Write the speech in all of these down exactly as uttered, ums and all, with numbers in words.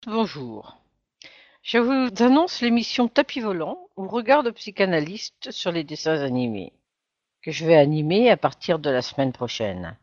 Bonjour, je vous annonce l'émission Tapis volant ou regard de psychanalyste sur les dessins animés, que je vais animer à partir de la semaine prochaine.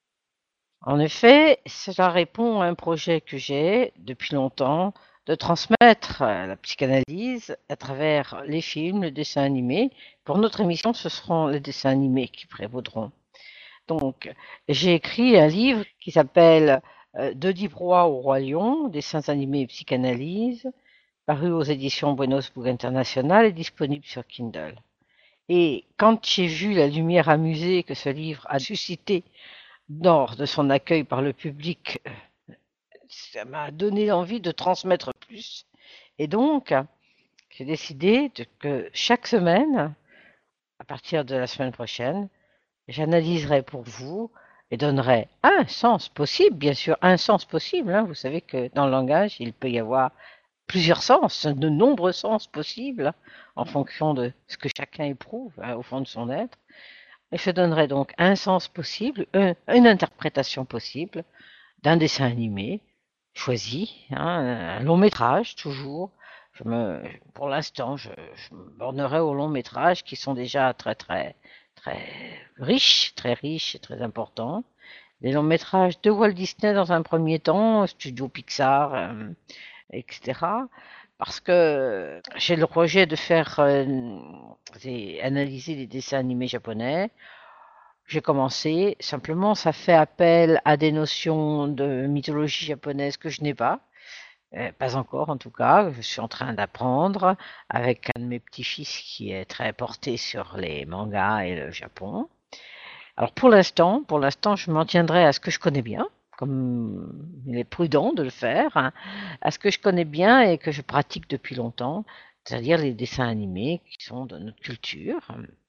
En effet, cela répond à un projet que j'ai depuis longtemps de transmettre la psychanalyse à travers les films, les dessins animés. Pour notre émission, ce seront les dessins animés qui prévaudront. Donc, j'ai écrit un livre qui s'appelle euh, De Diproie au Roi Lion, dessins animés et psychanalyse, paru aux éditions Buenos Book International et disponible sur Kindle. Et quand j'ai vu la lumière amusée que ce livre a suscité lors de son accueil par le public, ça m'a donné envie de transmettre plus. Et donc, j'ai décidé de, que chaque semaine, à partir de la semaine prochaine, j'analyserai pour vous et donnerai un sens possible, bien sûr, un sens possible. Hein. Vous savez que dans le langage, il peut y avoir plusieurs sens, de nombreux sens possibles, en fonction de ce que chacun éprouve hein, au fond de son être. Et je donnerai donc un sens possible, un, une interprétation possible d'un dessin animé choisi, hein, un long métrage toujours. Je me, pour l'instant, je, je me bornerai aux longs métrages qui sont déjà très très très riches, très riches et très importants. Les longs métrages de Walt Disney dans un premier temps, Studio Pixar, euh, et cetera. Parce que j'ai le projet de faire euh, analyser les dessins animés japonais. J'ai commencé, simplement ça fait appel à des notions de mythologie japonaise que je n'ai pas, euh, pas encore en tout cas, je suis en train d'apprendre avec un de mes petits-fils qui est très porté sur les mangas et le Japon. Alors pour l'instant, pour l'instant, je m'en tiendrai à ce que je connais bien, comme il est prudent de le faire, hein, à ce que je connais bien et que je pratique depuis longtemps, c'est-à-dire les dessins animés qui sont de notre culture.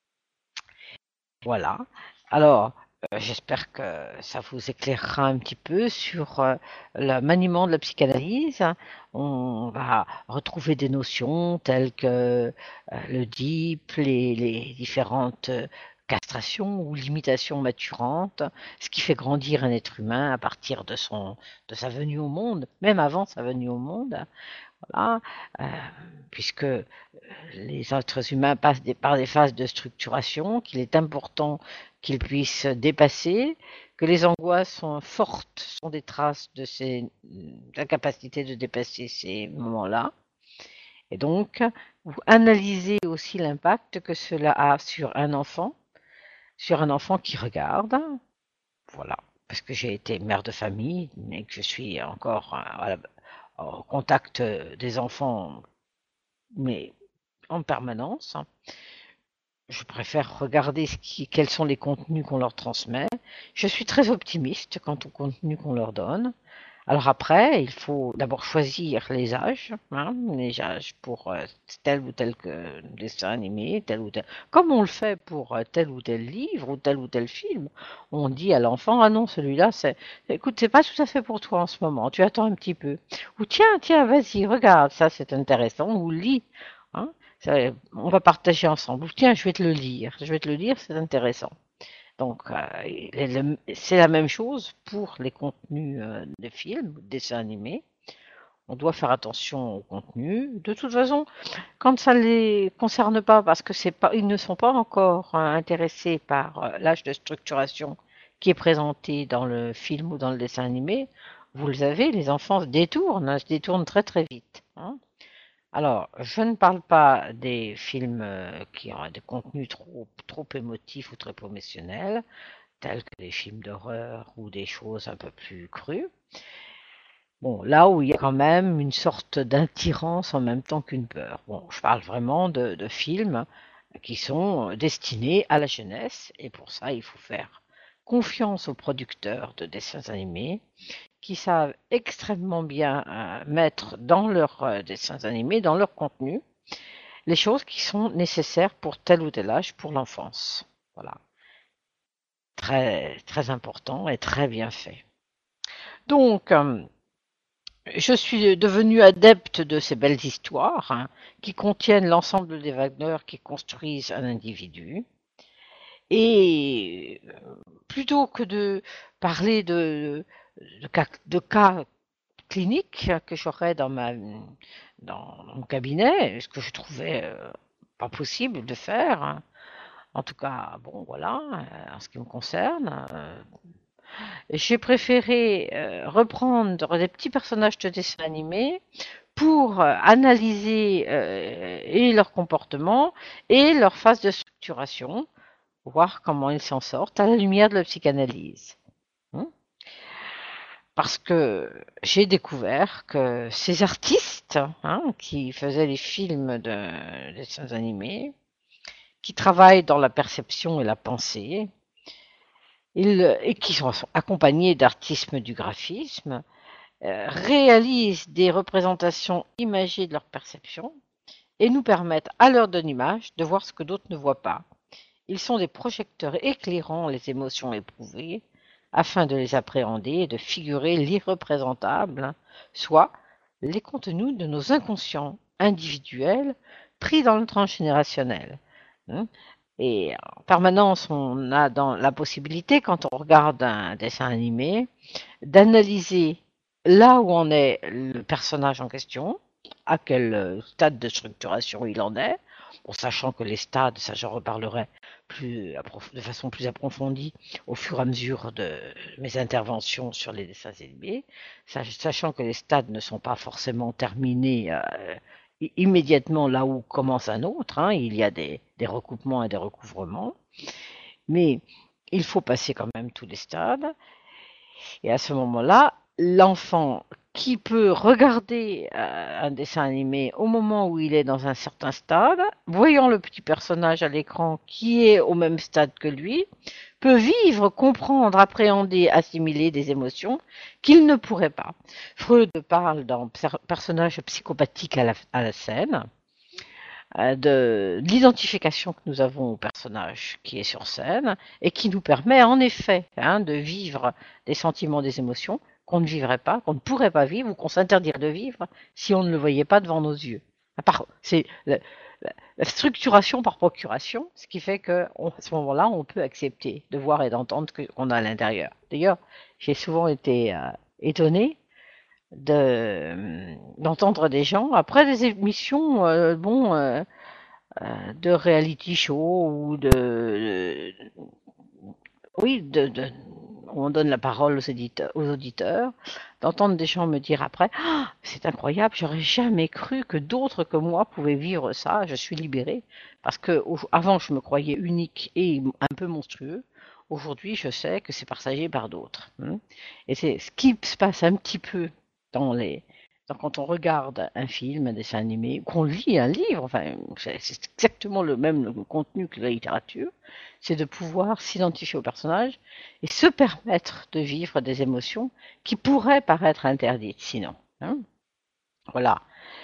Voilà. Alors, euh, j'espère que ça vous éclairera un petit peu sur euh, le maniement de la psychanalyse. On va retrouver des notions telles que euh, le DIP, les, les différentes euh, castrations ou limitations maturantes, ce qui fait grandir un être humain à partir de son de sa venue au monde, même avant sa venue au monde. Voilà, euh, puisque les êtres humains passent des, par des phases de structuration, qu'il est important qu'ils puissent dépasser, que les angoisses sont fortes, sont des traces de ces incapacités de dépasser ces moments-là. Et donc, vous analysez aussi l'impact que cela a sur un enfant, sur un enfant qui regarde, voilà, parce que j'ai été mère de famille et que je suis encore euh, au contact des enfants, mais en permanence. Je préfère regarder ce qui, quels sont les contenus qu'on leur transmet. Je suis très optimiste quant au contenu qu'on leur donne. Alors après, il faut d'abord choisir les âges, hein, les âges pour euh, tel ou tel que dessin animé, tel ou tel. Comme on le fait pour euh, tel ou tel livre ou tel ou tel film, on dit à l'enfant ah non celui-là c'est, écoute c'est pas tout à fait pour toi en ce moment, tu attends un petit peu. Ou tiens tiens vas-y regarde ça c'est intéressant ou lis. Hein, ça, on va partager ensemble. Ou tiens je vais te le lire, je vais te le lire c'est intéressant. Donc, euh, c'est la même chose pour les contenus euh, de films, de dessins animés. On doit faire attention au contenu. De toute façon, quand ça ne les concerne pas, parce que c'est pas, ils ne sont pas encore euh, intéressés par euh, l'âge de structuration qui est présenté dans le film ou dans le dessin animé, vous le savez, les enfants se détournent, hein, se détournent très très vite. Hein. Alors, je ne parle pas des films euh, qui ont des contenus trop, trop émotifs ou très émotionnels, tels que des films d'horreur ou des choses un peu plus crues. Bon, là où il y a quand même une sorte d'attirance en même temps qu'une peur. Bon, je parle vraiment de, de films qui sont destinés à la jeunesse, et pour ça, il faut faire confiance aux producteurs de dessins animés qui savent extrêmement bien euh, mettre dans leurs euh, dessins animés, dans leur contenu, les choses qui sont nécessaires pour tel ou tel âge pour l'enfance. Voilà, très très important et très bien fait. Donc, euh, je suis devenue adepte de ces belles histoires hein, qui contiennent l'ensemble des valeurs qui construisent un individu. Et euh, plutôt que de parler de, de, cas, de cas clinique que j'aurais dans ma dans mon cabinet, ce que je trouvais euh, pas possible de faire, hein. En tout cas, bon, voilà, euh, en ce qui me concerne. euh, j'ai préféré euh, reprendre des petits personnages de dessin animé pour euh, analyser euh, et leur comportement et leur phase de structuration, voir comment ils s'en sortent à la lumière de la psychanalyse. Hein. Parce que j'ai découvert que ces artistes hein, qui faisaient les films de dessins animés, qui travaillent dans la perception et la pensée, ils, et qui sont accompagnés d'artistes du graphisme, euh, réalisent des représentations imagées de leur perception et nous permettent, à leur donne image, de voir ce que d'autres ne voient pas. Ils sont des projecteurs éclairant les émotions éprouvées afin de les appréhender et de figurer l'irreprésentable, soit les contenus de nos inconscients individuels pris dans le transgénérationnel. Et en permanence, on a dans la possibilité, quand on regarde un dessin animé, d'analyser là où en est le personnage en question, à quel stade de structuration il en est, en sachant que les stades, ça j'en reparlerai plus, de façon plus approfondie au fur et à mesure de mes interventions sur les dessins animés, sachant que les stades ne sont pas forcément terminés euh, immédiatement là où commence un autre, hein, il y a des, des recoupements et des recouvrements, mais il faut passer quand même tous les stades. Et à ce moment-là, l'enfant qui peut regarder euh, un dessin animé au moment où il est dans un certain stade, voyant le petit personnage à l'écran qui est au même stade que lui, peut vivre, comprendre, appréhender, assimiler des émotions qu'il ne pourrait pas. Freud parle d'un personnage psychopathique à la, à la scène, euh, de l'identification que nous avons au personnage qui est sur scène et qui nous permet en effet hein, de vivre des sentiments, des émotions qu'on ne vivrait pas, qu'on ne pourrait pas vivre ou qu'on s'interdirait de vivre si on ne le voyait pas devant nos yeux. C'est la, la structuration par procuration, ce qui fait qu'à ce moment-là, on peut accepter de voir et d'entendre qu'on a à l'intérieur. D'ailleurs, j'ai souvent été euh, étonnée de, d'entendre des gens après des émissions euh, bon euh, euh, de reality show ou de, de oui de, de on donne la parole aux éditeurs, aux auditeurs, d'entendre des gens me dire après ah, c'est incroyable, j'aurais jamais cru que d'autres que moi pouvaient vivre ça, je suis libérée parce que avant je me croyais unique et un peu monstrueux. Aujourd'hui, je sais que c'est partagé par d'autres. Et c'est ce qui se passe un petit peu dans les, dans, quand on regarde un film, un dessin animé, qu'on lit un livre, enfin, c'est exactement le même contenu que la littérature, c'est de pouvoir s'identifier au personnage et se permettre de vivre des émotions qui pourraient paraître interdites sinon. Hein. Voilà.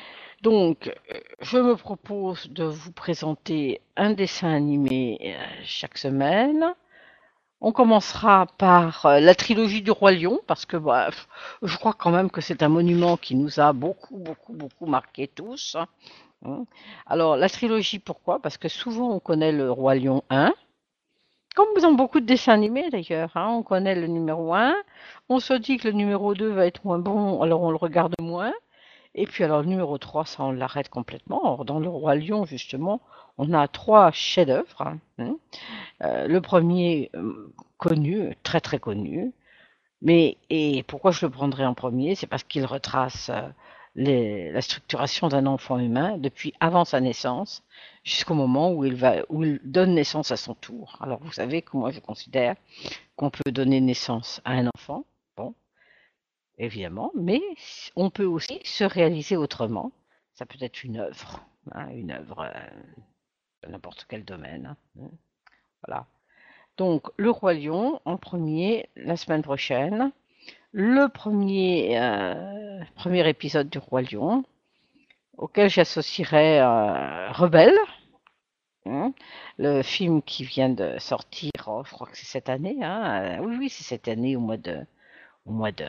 Donc, je me propose de vous présenter un dessin animé chaque semaine. On commencera par euh, la trilogie du Roi Lion, parce que bah, je crois quand même que c'est un monument qui nous a beaucoup, beaucoup, beaucoup marqué tous. Hein. Alors, la trilogie, pourquoi? Parce que souvent, on connaît le Roi Lion un, comme dans beaucoup de dessins animés d'ailleurs. Hein, on connaît le numéro un, on se dit que le numéro deux va être moins bon, alors on le regarde moins. Et puis alors le numéro trois, ça on l'arrête complètement. Or, dans le Roi Lion, justement, on a trois chefs-d'œuvre. Hein. Euh, le premier, euh, connu, très très connu. Mais et pourquoi je le prendrais en premier? C'est parce qu'il retrace euh, les, la structuration d'un enfant humain depuis avant sa naissance jusqu'au moment où il, va, où il donne naissance à son tour. Alors vous savez que moi je considère qu'on peut donner naissance à un enfant, bon, évidemment, mais on peut aussi se réaliser autrement. Ça peut être une œuvre, hein, une œuvre euh, de n'importe quel domaine. Hein, voilà. Donc, le Roi Lion en premier la semaine prochaine. Le premier, euh, premier épisode du Roi Lion, auquel j'associerai euh, Rebelle, hein, le film qui vient de sortir, oh, je crois que c'est cette année. Hein, euh, oui, oui, c'est cette année au mois de, au mois de,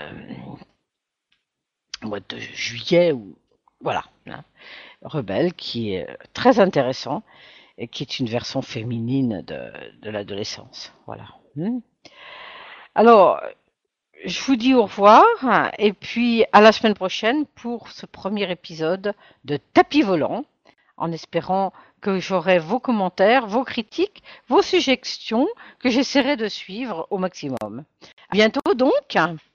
au mois de juillet. Ou, voilà. Hein, Rebelle, qui est très intéressant et qui est une version féminine de, de l'adolescence. Voilà. Alors, je vous dis au revoir et puis à la semaine prochaine pour ce premier épisode de Tapis volant, en espérant que j'aurai vos commentaires, vos critiques, vos suggestions que j'essaierai de suivre au maximum. À bientôt donc.